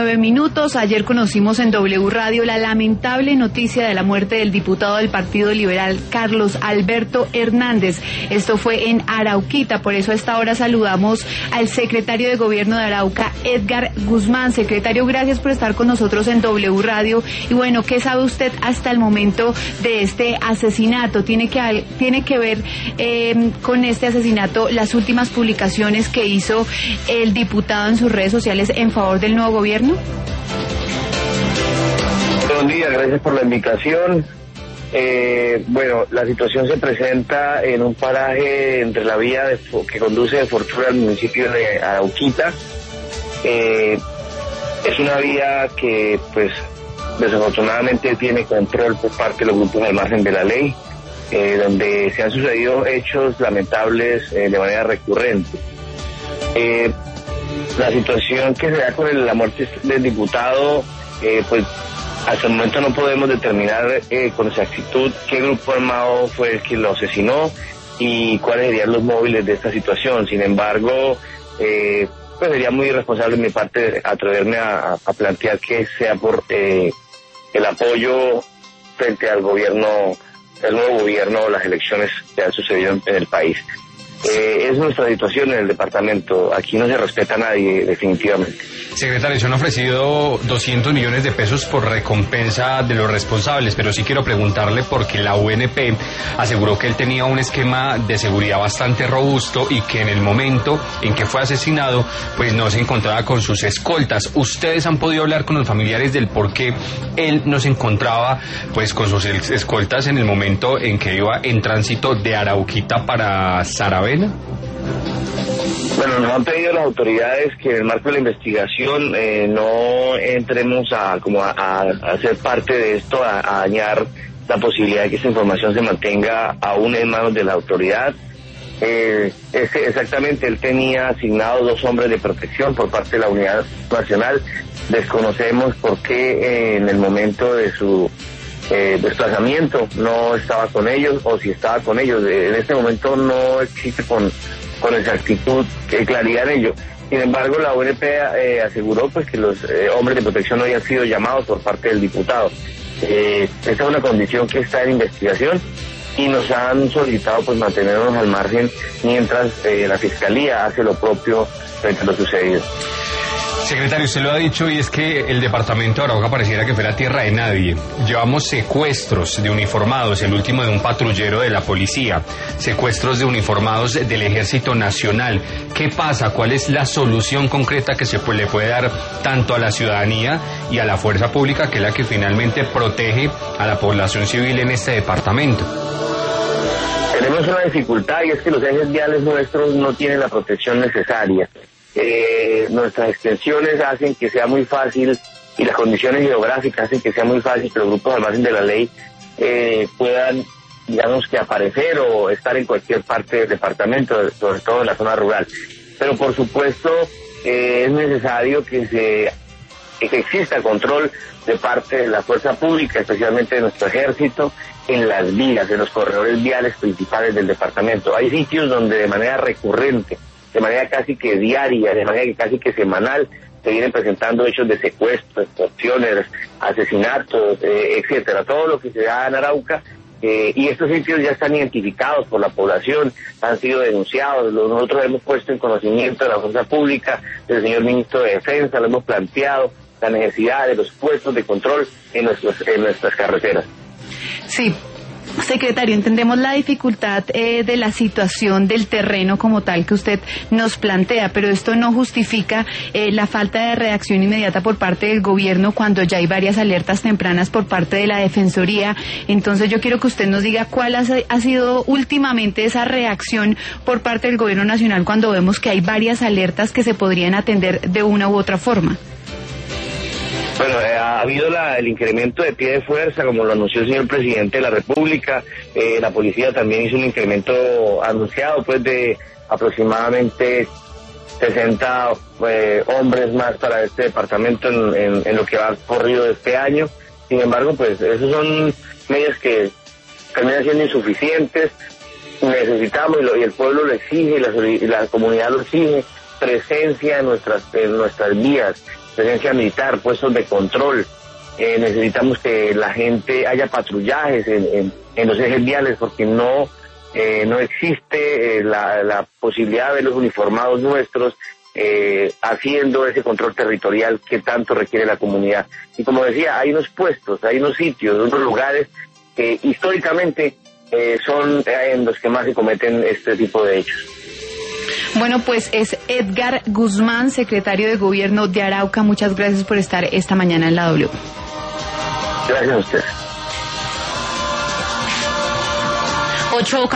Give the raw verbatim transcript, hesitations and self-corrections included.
Nueve minutos. Ayer conocimos en W Radio la lamentable noticia de la muerte del diputado del Partido Liberal, Carlos Alberto Hernández. Esto fue en Arauquita, por eso a esta hora saludamos al secretario de Gobierno de Arauca, Edgar Guzmán. Secretario, gracias por estar con nosotros en W Radio. Y bueno, ¿qué sabe usted hasta el momento de este asesinato? ¿Tiene que, tiene que ver eh, con este asesinato las últimas publicaciones que hizo el diputado en sus redes sociales en favor del nuevo gobierno? Buenos días, gracias por la invitación. Eh, bueno, la situación se presenta en un paraje entre la vía de, que conduce de Fortuna al municipio de Arauquita. Eh, es una vía que, pues, desafortunadamente tiene control por parte de los grupos al margen de la ley, eh, donde se han sucedido hechos lamentables eh, de manera recurrente. Eh, La situación que se da con el, la muerte del diputado, eh, pues hasta el momento no podemos determinar eh, con exactitud qué grupo armado fue el que lo asesinó y cuáles serían los móviles de esta situación. Sin embargo, eh, pues sería muy irresponsable de mi parte atreverme a, a plantear que sea por eh, el apoyo frente al gobierno, el nuevo gobierno o las elecciones que han sucedido en, en el país. Eh, es nuestra situación en el departamento. Aquí no se respeta a nadie, definitivamente. Secretario, se han ofrecido doscientos millones de pesos por recompensa de los responsables, pero sí quiero preguntarle porque la U N P aseguró que él tenía un esquema de seguridad bastante robusto y que en el momento en que fue asesinado, pues no se encontraba con sus escoltas. ¿Ustedes han podido hablar con los familiares del por qué él no se encontraba pues con sus escoltas en el momento en que iba en tránsito de Arauquita para Saravena? Bueno, nos han pedido las autoridades que en el marco de la investigación eh, no entremos a como a, a, a ser parte de esto, a, a dañar la posibilidad de que esta información se mantenga aún en manos de la autoridad. Eh, ese, exactamente, él tenía asignados dos hombres de protección por parte de la Unidad Nacional. Desconocemos por qué eh, en el momento de su eh, desplazamiento no estaba con ellos, o si estaba con ellos. Eh, en este momento no existe con con exactitud, que claridad en ello. Sin embargo, la U N P eh, aseguró pues que los eh, hombres de protección no habían sido llamados por parte del diputado. Eh, esta es una condición que está en investigación y nos han solicitado pues mantenernos al margen mientras eh, la Fiscalía hace lo propio frente a lo sucedido. Secretario, usted lo ha dicho y es que el departamento de Arauca pareciera que fuera tierra de nadie. Llevamos secuestros de uniformados, el último de un patrullero de la policía, secuestros de uniformados del Ejército Nacional. ¿Qué pasa? ¿Cuál es la solución concreta que se le puede dar tanto a la ciudadanía y a la fuerza pública, que es la que finalmente protege a la población civil en este departamento? Tenemos una dificultad y es que los ejes viales nuestros no tienen la protección necesaria. Eh, nuestras extensiones hacen que sea muy fácil y las condiciones geográficas hacen que sea muy fácil que los grupos al margen de la ley eh, puedan, digamos, que aparecer o estar en cualquier parte del departamento, sobre todo en la zona rural. Pero por supuesto eh, es necesario que se que exista control de parte de la fuerza pública, especialmente de nuestro ejército, en las vías, en los corredores viales principales del departamento. Hay sitios donde de manera recurrente, de manera casi que diaria, de manera que casi que semanal, se vienen presentando hechos de secuestros, extorsiones, asesinatos, eh, etcétera. Todo lo que se da en Arauca, eh, y estos sitios ya están identificados por la población, han sido denunciados. Nosotros hemos puesto en conocimiento de la fuerza pública, del señor ministro de Defensa, lo hemos planteado, la necesidad de los puestos de control en, nuestros, en nuestras carreteras. Sí. Secretario, entendemos la dificultad eh, de la situación del terreno como tal que usted nos plantea, pero esto no justifica eh, la falta de reacción inmediata por parte del gobierno cuando ya hay varias alertas tempranas por parte de la Defensoría. Entonces yo quiero que usted nos diga cuál ha, ha sido últimamente esa reacción por parte del gobierno nacional cuando vemos que hay varias alertas que se podrían atender de una u otra forma. Bueno, eh, ha habido la, el incremento de pie de fuerza, como lo anunció el señor presidente de la República. Eh, la policía también hizo un incremento anunciado, pues, de aproximadamente sesenta eh, hombres más para este departamento en, en, en lo que va corrido de este año. Sin embargo, pues, esos son medidas que terminan siendo insuficientes. Necesitamos, y, lo, y el pueblo lo exige, y la, y la comunidad lo exige, presencia en nuestras, en nuestras vías. presencia militar, puestos de control. Eh, necesitamos que la gente haya patrullajes en, en, en los ejes viales, porque no eh, no existe eh, la, la posibilidad de ver los uniformados nuestros eh, haciendo ese control territorial que tanto requiere la comunidad. Y como decía, hay unos puestos, hay unos sitios, unos lugares que históricamente eh, son en los que más se cometen este tipo de hechos. Bueno, pues es Edgar Guzmán, secretario de Gobierno de Arauca. Muchas gracias por estar esta mañana en la W. Gracias a ustedes. Ocho